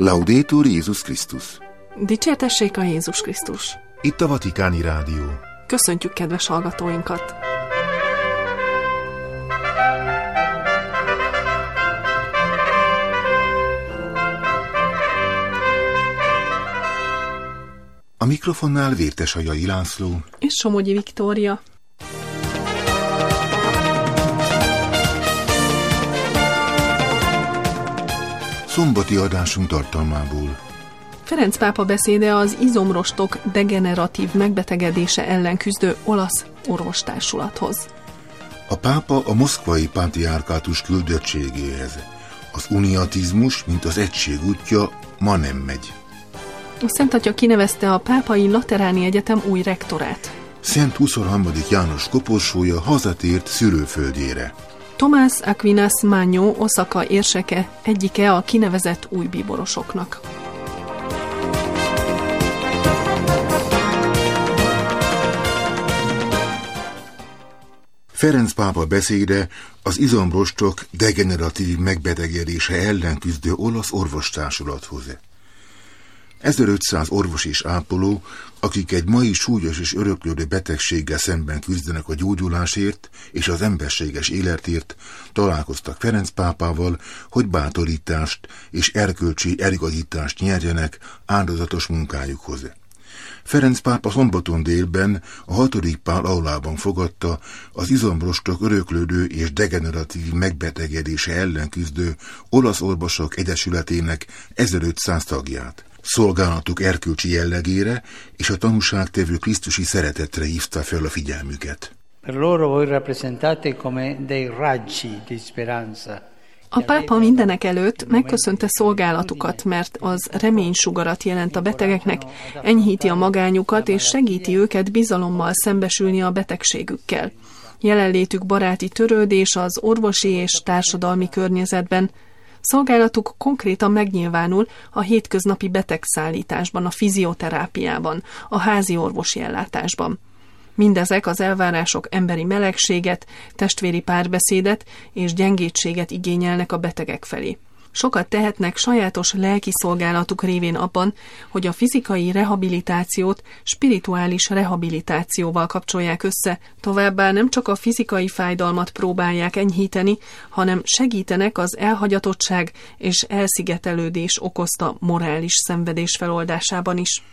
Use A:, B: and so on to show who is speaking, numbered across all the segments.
A: Laudetur Jézus Krisztus.
B: Dicsértessék a Jézus Krisztus.
A: Itt a Vatikáni Rádió.
B: Köszöntjük kedves hallgatóinkat!
A: A mikrofonnál Vértesajai László
B: és Somogyi Viktória.
A: Szombati adásunk tartalmából.
B: Ferenc pápa beszéde az izomrostok degeneratív megbetegedése ellen küzdő olasz orvostársulathoz.
A: A pápa a moszkvai pátriárkátus küldöttségéhez. Az uniatizmus, mint az egység útja, ma nem megy.
B: A Szent Atya kinevezte a Pápai Lateráni Egyetem új rektorát.
A: Szent 23. János koporsója hazatért szülőföldjére.
B: Tomás Aquinas Magno Oszaka érseke egyike a kinevezett új bíborosoknak.
A: Ferenc pápa beszéde az izomrostok degeneratív megbetegedése ellen küzdő olasz orvostársulathoz. 1500 orvos és ápoló, akik egy mai súlyos és öröklődő betegséggel szemben küzdenek a gyógyulásért és az emberséges életért, találkoztak Ferenc pápával, hogy bátorítást és erkölcsi eligazítást nyerjenek áldozatos munkájukhoz. Ferenc pápa szombaton délben a 6. Pál aulában fogadta az izomrostok öröklődő és degeneratív megbetegedése ellen küzdő olasz orvosok egyesületének 1500 tagját. Szolgálatuk erkölcsi jellegére és a tanúságtevő krisztusi szeretetre hívta fel a figyelmüket.
C: Per loro voi rappresentate come dei raggi di speranza.
B: A pápa mindenek előtt megköszönte szolgálatukat, mert az reménysugarat jelent a betegeknek, enyhíti a magányukat és segíti őket bizalommal szembesülni a betegségükkel. Jelenlétük baráti törődés az orvosi és társadalmi környezetben. Szolgálatuk konkrétan megnyilvánul a hétköznapi betegszállításban, a fizioterápiában, a házi orvosi ellátásban. Mindezek az elvárások emberi melegséget, testvéri párbeszédet és gyengétséget igényelnek a betegek felé. Sokat tehetnek sajátos lelki szolgálatuk révén abban, hogy a fizikai rehabilitációt spirituális rehabilitációval kapcsolják össze, továbbá nem csak a fizikai fájdalmat próbálják enyhíteni, hanem segítenek az elhagyatottság és elszigetelődés okozta morális szenvedés feloldásában is.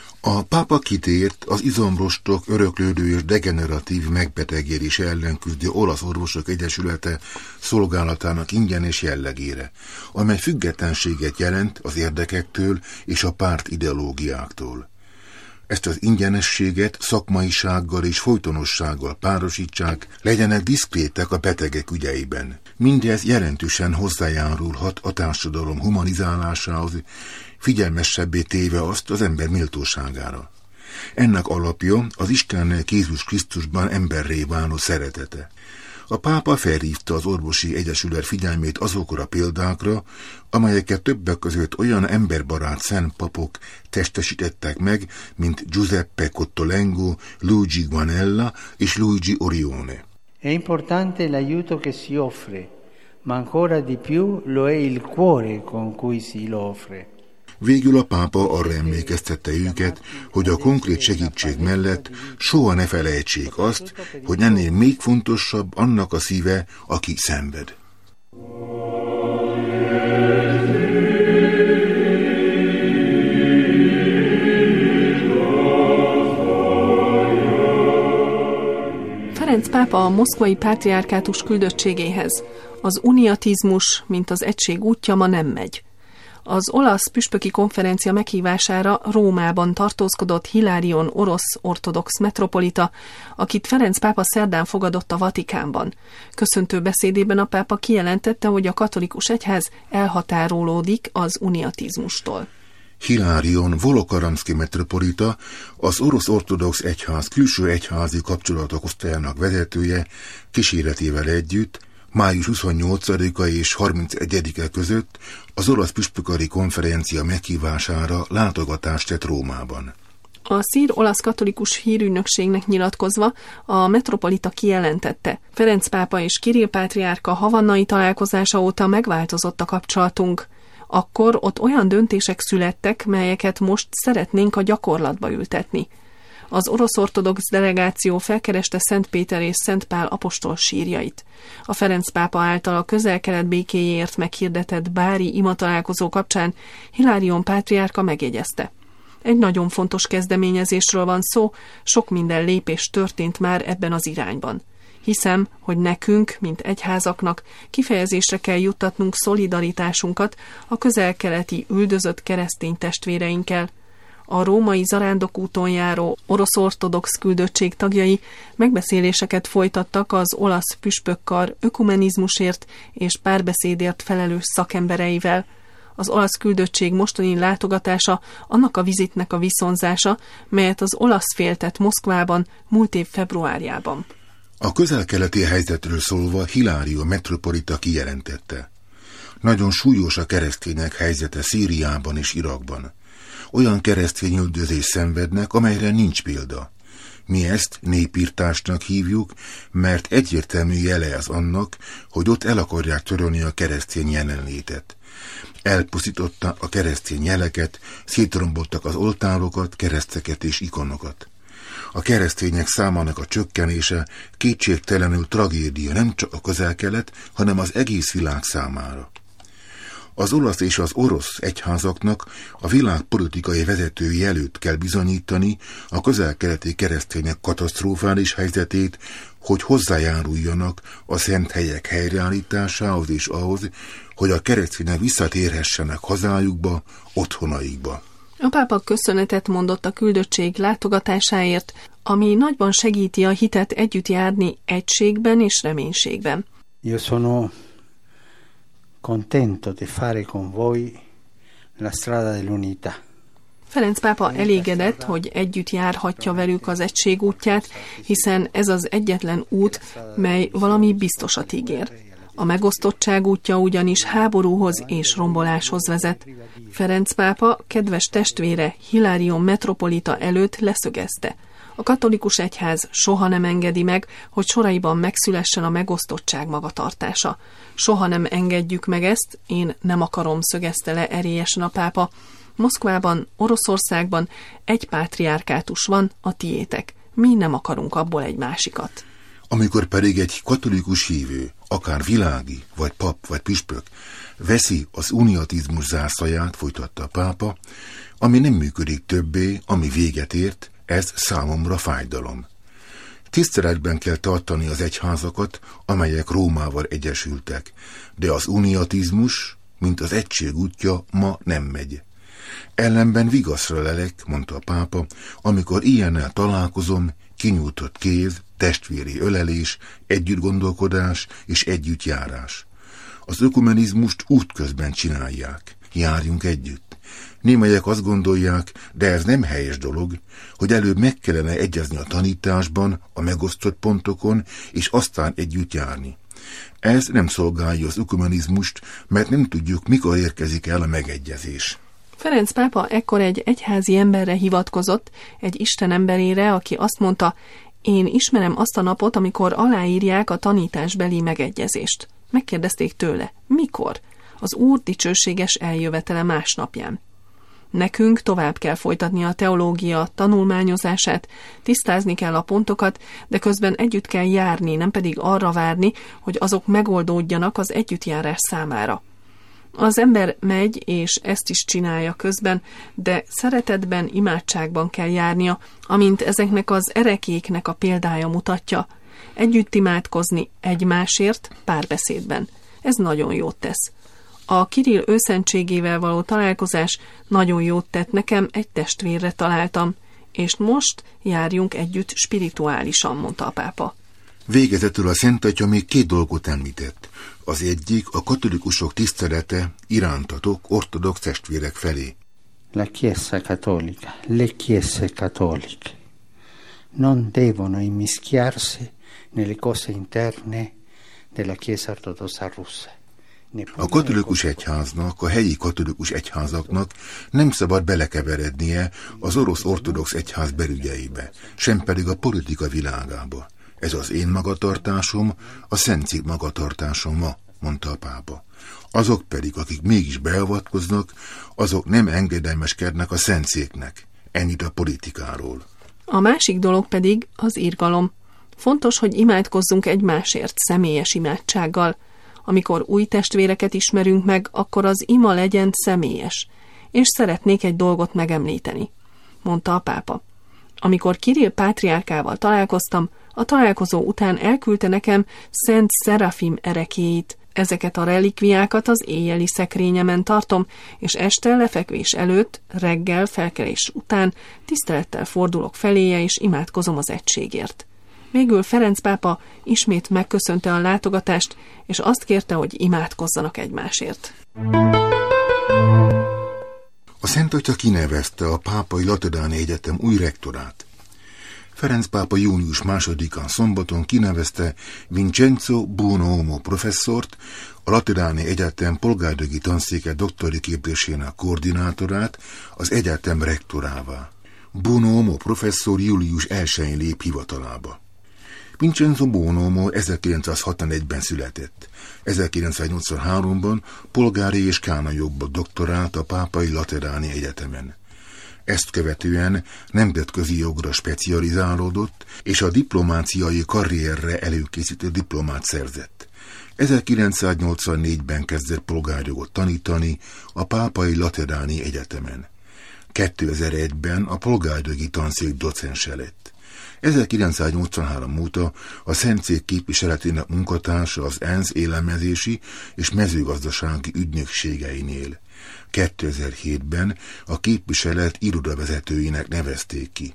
A: A pápa kitért az izomrostok öröklődő és degeneratív megbetegedése ellen küzdő olasz orvosok egyesülete szolgálatának ingyenes jellegére, amely függetlenséget jelent az érdekektől és a párt ideológiáktól. Ezt az ingyenességet szakmaisággal és folytonossággal párosítsák, legyenek diszkrétek a betegek ügyeiben. Mindez jelentősen hozzájárulhat a társadalom humanizálásához, figyelmesebbé téve azt az ember méltóságára. Ennek alapja az Isten Jézus Krisztusban emberré váló szeretete. A pápa felhívta az orvosi egyesület figyelmét azokra a példákra, amelyeket többek között olyan emberbarát szent papok testesítettek meg, mint Giuseppe Cottolengo, Luigi Guanella és Luigi Orione.
C: È importante l'aiuto che si offre, ma ancora di più lo è il cuore con cui si lo offre.
A: Végül a pápa arra emlékeztette őket, hogy a konkrét segítség mellett soha ne felejtsék azt, hogy ennél még fontosabb annak a szíve, aki szenved.
B: Ferenc pápa a moszkvai pátriárkátus küldöttségéhez. Az uniatizmus, mint az egység útja, ma nem megy. Az olasz püspöki konferencia meghívására Rómában tartózkodott Hilarion orosz ortodox metropolita, akit Ferenc pápa szerdán fogadott a Vatikánban. Köszöntő beszédében a pápa kijelentette, hogy a katolikus egyház elhatárolódik az uniatizmustól.
A: Hilarion Volokaramszki metropolita, az orosz ortodox egyház külső egyházi kapcsolatok osztályának vezetője kíséretével együtt május 28-a és 31-e között az olasz püspökari konferencia meghívására látogatást tett Rómában.
B: A szír-olasz katolikus hírügynökségnek nyilatkozva a metropolita kijelentette: Ferenc pápa és Kirill pátriárka havannai találkozása óta megváltozott a kapcsolatunk. akkor ott olyan döntések születtek, melyeket most szeretnénk a gyakorlatba ültetni. Az orosz ortodox delegáció felkereste Szent Péter és Szent Pál apostol sírjait. A Ferenc pápa által a Közel-Kelet békéjéért meghirdetett bári imatalálkozó kapcsán Hilárion pátriárka megjegyezte: egy nagyon fontos kezdeményezésről van szó, sok minden lépés történt már ebben az irányban. Hiszem, hogy nekünk, mint egyházaknak kifejezésre kell juttatnunk szolidaritásunkat a közel-keleti üldözött keresztény testvéreinkkel. A római zarándokúton járó orosz ortodox küldöttség tagjai megbeszéléseket folytattak az olasz püspökkar ökumenizmusért és párbeszédért felelős szakembereivel. Az olasz küldöttség mostani látogatása annak a vizitnek a viszonzása, melyet az olasz fél tett Moszkvában múlt év februárjában.
A: A közel-keleti helyzetről szólva Hilário metropolita kijelentette: nagyon súlyos a keresztények helyzete Szíriában és Irakban. Olyan keresztényüldözést szenvednek, amelyre nincs példa. Mi ezt népirtásnak hívjuk, mert egyértelmű jele az annak, hogy ott el akarják törölni a keresztény jelenlétet. Elpusztította a keresztény jeleket, szétromboltak az oltárokat, kereszteket és ikonokat. A keresztények számának a csökkenése kétségtelenül tragédia nem csak a Közel-Kelet, hanem az egész világ számára. Az olasz és az orosz egyházaknak a világ politikai vezetői előtt kell bizonyítani a közel-keleti keresztények katasztrofális helyzetét, hogy hozzájáruljanak a szent helyek helyreállításához és ahhoz, hogy a keresztények visszatérhessenek hazájukba, otthonaikba.
B: A pápa köszönetet mondott a küldöttség látogatásáért, ami nagyban segíti a hitet együtt járni egységben és reménységben.
C: Io sono contento di fare con voi la strada dell'unità.
B: Ferenc pápa elégedett, hogy együtt járhatja velük az egység útját, hiszen ez az egyetlen út, mely valami biztosat ígér. A megosztottság útja ugyanis háborúhoz és romboláshoz vezet. Ferenc pápa kedves testvére Hilárion metropolita előtt leszögezte: a katolikus egyház soha nem engedi meg, hogy soraiban megszülessen a megosztottság magatartása. Soha nem engedjük meg ezt, én nem akarom, szögezte le erélyesen a pápa. Moszkvában, Oroszországban egy pátriárkátus van, a tiétek. Mi nem akarunk abból egy másikat.
A: Amikor pedig egy katolikus hívő, akár világi, vagy pap, vagy püspök veszi az uniatizmus zászlaját, folytatta a pápa, ami nem működik többé, ami véget ért, ez számomra fájdalom. Tiszteletben kell tartani az egyházakat, amelyek Rómával egyesültek, de az uniatizmus, mint az egység útja, ma nem megy. Ellenben vigaszra lelek, mondta a pápa, amikor ilyennel találkozom, kinyújtott kéz, testvéri ölelés, együttgondolkodás és együttjárás. Az ökumenizmust útközben csinálják. Járjunk együtt. Némelyek azt gondolják, de ez nem helyes dolog, hogy előbb meg kellene egyezni a tanításban, a megosztott pontokon, és aztán együtt járni. Ez nem szolgálja az ökumenizmust, mert nem tudjuk, mikor érkezik el a megegyezés.
B: Ferenc pápa ekkor egy egyházi emberre hivatkozott, egy Isten emberére, aki azt mondta: én ismerem azt a napot, amikor aláírják a tanításbeli megegyezést. Megkérdezték tőle: mikor? Az Úr dicsőséges eljövetele másnapján. Nekünk tovább kell folytatni a teológia tanulmányozását, tisztázni kell a pontokat, de közben együtt kell járni, nem pedig arra várni, hogy azok megoldódjanak az együttjárás számára. Az ember megy, és ezt is csinálja közben, de szeretetben, imádságban kell járnia, amint ezeknek az erekéknek a példája mutatja. Együtt imádkozni egymásért, párbeszédben. Ez nagyon jót tesz. A Kirill őszentségével való találkozás nagyon jót tett nekem, egy testvérre találtam, és most járjunk együtt spirituálisan, mondta a pápa.
A: Végezetül a Szent Atya még 2 dolgot említett. Az egyik a katolikusok tisztelete irántatok ortodox testvérek felé.
C: La Chiesa Cattolica, le Chiese Cattoliche non devono immischiarsi nelle cose interne della Chiesa Ortodossa Russa.
A: A katolikus egyháznak, a helyi katolikus egyházaknak nem szabad belekeverednie az orosz ortodox egyház belügyeibe, sem pedig a politika világába. Ez az én magatartásom, a Szent Cikk magatartásom ma. mondta a pápa. Azok pedig, akik mégis beavatkoznak, azok nem engedelmeskednek a szentszéknek. Ennyit a politikáról.
B: A másik dolog pedig az irgalom. Fontos, hogy imádkozzunk egymásért személyes imádsággal. Amikor új testvéreket ismerünk meg, akkor az ima legyen személyes. És szeretnék egy dolgot megemlíteni, mondta a pápa. Amikor Kirill pátriárkával találkoztam, a találkozó után elküldte nekem Szent Szerafim erekéit. Ezeket a relikviákat az éjjeli szekrényemen tartom, és este lefekvés előtt, reggel felkelés után tisztelettel fordulok feléje, és imádkozom az egységért. Végül Ferenc pápa ismét megköszönte a látogatást, és azt kérte, hogy imádkozzanak egymásért.
A: A Szent Atya kinevezte a Pápai Lateráni Egyetem új rektorát. Ferenc pápa június 2-án szombaton kinevezte Vincenzo Buonomo professzort, a Lateráni Egyetem polgárjogi tanszéke doktori képzésének koordinátorát, az egyetem rektorává. Buonomo professzor július 1-én lép hivatalába. Vincenzo Buonomo 1961-ben született. 1983-ban polgári és kánonjogba doktorált a Pápai Lateráni Egyetemen. Ezt követően nemzetközi jogra specializálódott, és a diplomáciai karrierre előkészítő diplomát szerzett. 1984-ben kezdett polgárjogot tanítani a Pápai Lateráni Egyetemen. 2001-ben a polgárjogi tanszék docense lett. 1983 óta a Szentszék képviseletének munkatársa az ENSZ élelmezési és mezőgazdasági ügynökségeinél. 2007-ben a képviselet irodavezetőinek nevezték ki.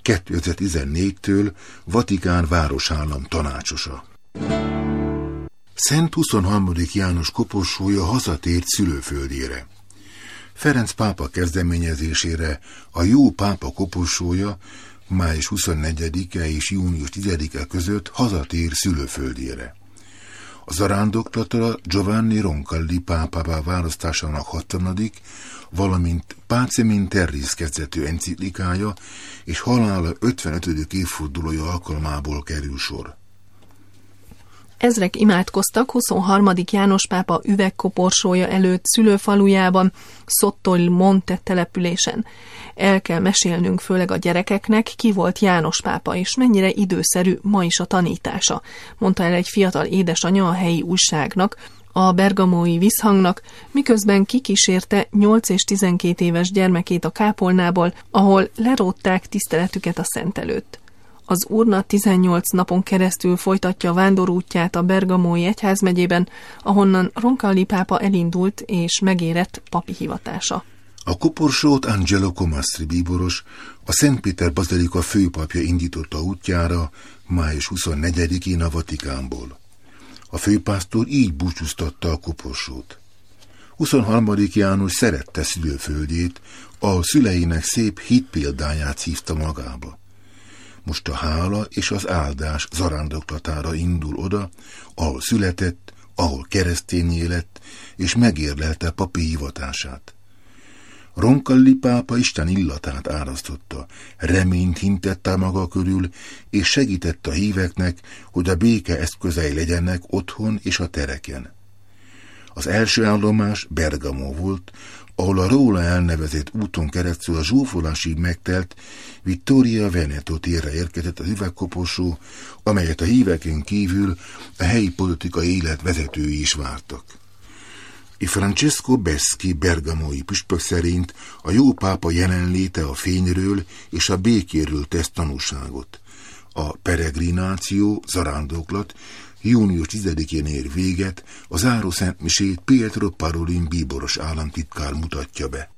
A: 2014-től Vatikán városállam tanácsosa. Szent 23. János koporsója hazatért szülőföldjére. Ferenc pápa kezdeményezésére a jó pápa koporsója május 24-e és június 10-e között hazatér szülőföldjére. A zarándoklatra Giovanni Roncalli pápává választásának 60., valamint Pacem in Terris kezdetű enciklikája és halála 55. évfordulója alkalmából kerül sor.
B: Ezrek imádkoztak 23. János pápa üvegkoporsója előtt szülőfalujában, Sotto il Monte településen. El kell mesélnünk főleg a gyerekeknek, ki volt János pápa, és mennyire időszerű ma is a tanítása, mondta el egy fiatal édesanya a helyi újságnak, a bergamói Visszhangnak, miközben kikísérte 8 és 12 éves gyermekét a kápolnából, ahol lerótták tiszteletüket a szent előtt. Az urna 18 napon keresztül folytatja vándorútját a bergamói egyházmegyében, ahonnan Roncalli pápa elindult és megérett papi hivatása.
A: A koporsót Angelo Comastri bíboros, a Szent Péter bazilika főpapja indította útjára május 24-én a Vatikánból. A főpásztor így búcsúztatta a koporsót. 23. János szerette szülőföldjét, ahol szüleinek szép hitpéldáját szívta magába. Most a hála és az áldás zarándoklatára indul oda, ahol született, ahol keresztényé lett, és megérlelte papi hivatását. Roncalli pápa Isten illatát árasztotta, reményt hintette maga körül, és segítette a híveknek, hogy a béke eszközei legyenek otthon és a tereken. Az első állomás Bergamo volt, ahol a róla elnevezett úton keresztül a zsúfolásig megtelt Vittoria Veneto térre érkezett az üvegkoporsó, amelyet a híveken kívül a helyi politikai élet vezetői is vártak. Francesco Beschi bergamói püspök szerint a jó pápa jelenléte a fényről és a békéről tesz tanúságot. A peregrináció, zarándoklat június 10-én ér véget, a záró szentmisét Pietro Parolin bíboros államtitkár mutatja be.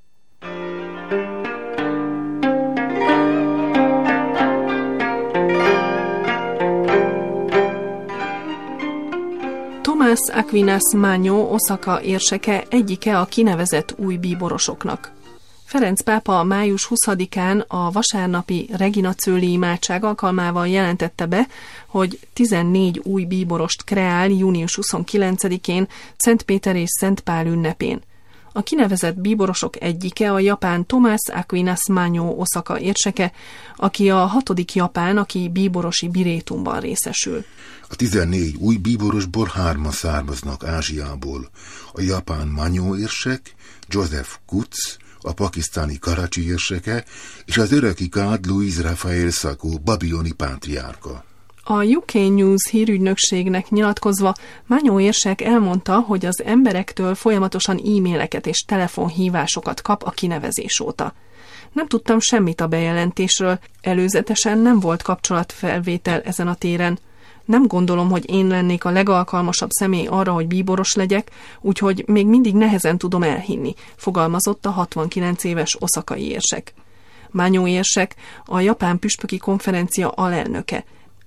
B: Tomás Aquinas Magno Osaka érseke egyike a kinevezett új bíborosoknak. Ferenc pápa május 20-án a vasárnapi Regina Coeli imádság alkalmával jelentette be, hogy 14 új bíborost kreál június 29-én Szent Péter és Szent Pál ünnepén. A kinevezett bíborosok egyike a japán Tomás Aquinas Manyó Oszaka érseke, aki a 6. japán, aki bíborosi birétumban részesül.
A: A 14 új bíborosból 3-an származnak Ázsiából. A japán Manyó érsek, Joseph Kutz, a pakisztáni Karachi érseke, és az öröki kád Louis Raphael Sacco, babiloni pátriárka.
B: A UK News hírügynökségnek nyilatkozva Manyó érsek elmondta, hogy az emberektől folyamatosan e-maileket és telefonhívásokat kap a kinevezés óta. Nem tudtam semmit a bejelentésről, előzetesen nem volt kapcsolatfelvétel ezen a téren. Nem gondolom, hogy én lennék a legalkalmasabb személy arra, hogy bíboros legyek, úgyhogy még mindig nehezen tudom elhinni, fogalmazott a 69 éves oszakai érsek. Manyó érsek a japán püspöki konferencia alelnöke.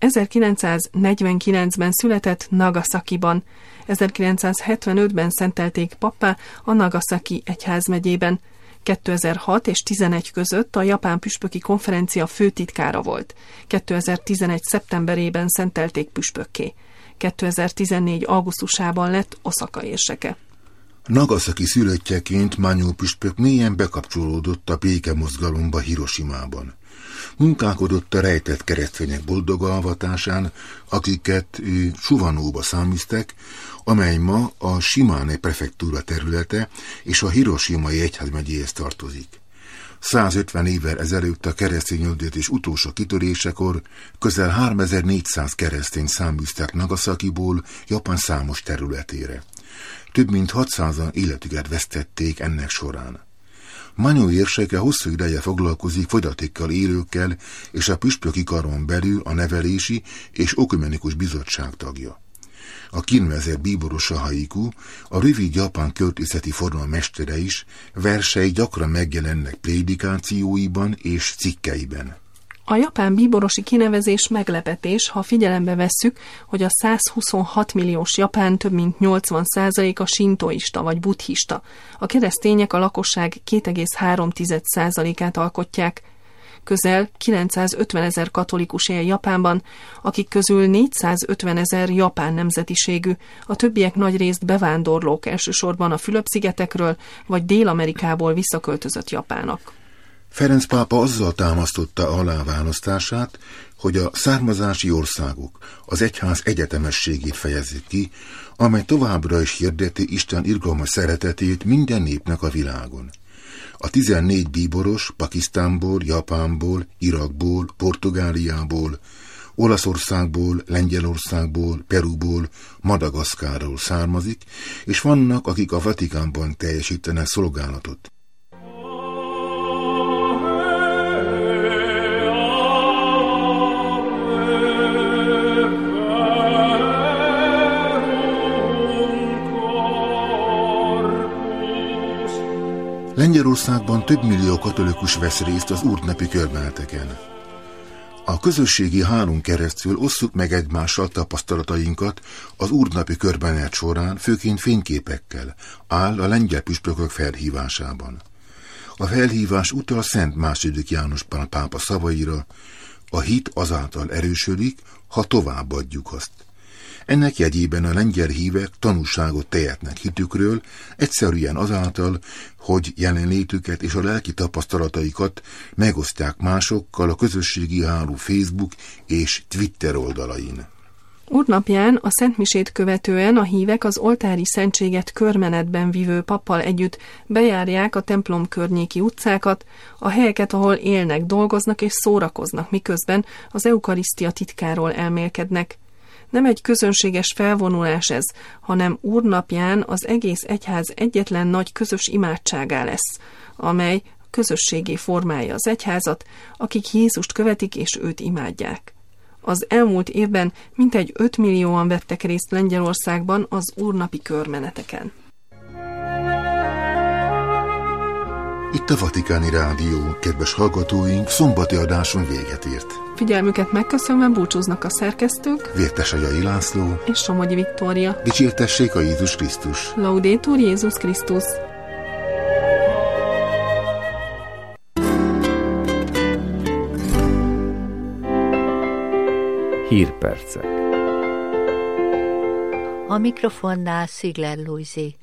B: 1949-ben született Nagasakiban, 1975-ben szentelték pappá a Nagasaki egyházmegyében. 2006 és 2011 között a japán püspöki konferencia főtitkára volt. 2011. szeptemberében szentelték püspökké. 2014. augusztusában lett Oszaka érseke.
A: Nagasaki szülöttjeként Manyó püspök mélyen bekapcsolódott a békemozgalomba Hirosimában. Munkálkodott a rejtett keresztények boldog alvatásán, akiket Suvanóba száműztek, amely ma a Shimane prefektúra területe és a Hiroshimai egyházmegyéhez tartozik. 150 évvel ezelőtt a keresztény üldözés utolsó kitörésekor közel 3400 keresztény száműztek Nagasakiból Japán számos területére. Több mint 600-an életüket vesztették ennek során. Manyó érseke hosszú ideje foglalkozik fogyatékkal élőkkel, és a püspöki karon belül a nevelési és ökumenikus bizottság tagja. A kinevezett bíboros Haiku, a rövid japán költészeti forma mestere is, versei gyakran megjelennek prédikációiban és cikkeiben.
B: A japán bíborosi kinevezés meglepetés, ha figyelembe vesszük, hogy a 126 milliós Japán több mint 80%-a sintoista vagy buddhista. A keresztények a lakosság 2,3%-át alkotják. Közel 950 000 katolikus él Japánban, akik közül 450 000 japán nemzetiségű, a többiek nagyrészt bevándorlók, elsősorban a Fülöp-szigetekről vagy Dél-Amerikából visszaköltözött japánok.
A: Ferenc pápa azzal támasztotta alá választását, hogy a származási országok az egyház egyetemességét fejezik ki, amely továbbra is hirdeti Isten irgalmas szeretetét minden népnek a világon. A 14 bíboros Pakisztánból, Japánból, Irakból, Portugáliából, Olaszországból, Lengyelországból, Perúból, Madagaszkárról származik, és vannak, akik a Vatikánban teljesítenek szolgálatot. Lengyelországban több millió katolikus vesz részt az úrnapi körmeneteken. A közösségi hálón keresztül osszuk meg egymással tapasztalatainkat az úrnapi körmenet során, főként fényképekkel, áll a lengyel püspökök felhívásában. A felhívás utal Szent II. János Pál pápa szavaira: a hit azáltal erősödik, ha továbbadjuk azt. Ennek jegyében a lengyel hívek tanúságot tehetnek hitükről, egyszerűen azáltal, hogy jelenlétüket és a lelki tapasztalataikat megosztják másokkal a közösségi háló Facebook és Twitter oldalain.
B: Úrnapján a szentmisét követően a hívek az oltári szentséget körmenetben vivő pappal együtt bejárják a templom környéki utcákat, a helyeket, ahol élnek, dolgoznak és szórakoznak, miközben az eukarisztia titkáról elmélkednek. Nem egy közönséges felvonulás ez, hanem úrnapján az egész egyház egyetlen nagy közös imádságá lesz, amely közösségé formálja az egyházat, akik Jézust követik és őt imádják. Az elmúlt évben mintegy 5 millióan vettek részt Lengyelországban az úrnapi körmeneteken.
A: Itt a Vatikáni Rádió, kedves hallgatóink, szombati adáson véget ért.
B: Figyelmüket megköszönve búcsúznak a szerkesztők,
A: Vértesajai László
B: és Somogyi Viktória.
A: Dicsértessék a Jézus Krisztus!
B: Laudetur Jézus Krisztus!
D: Hírpercek.
E: A mikrofonnál Szigler Lujzi.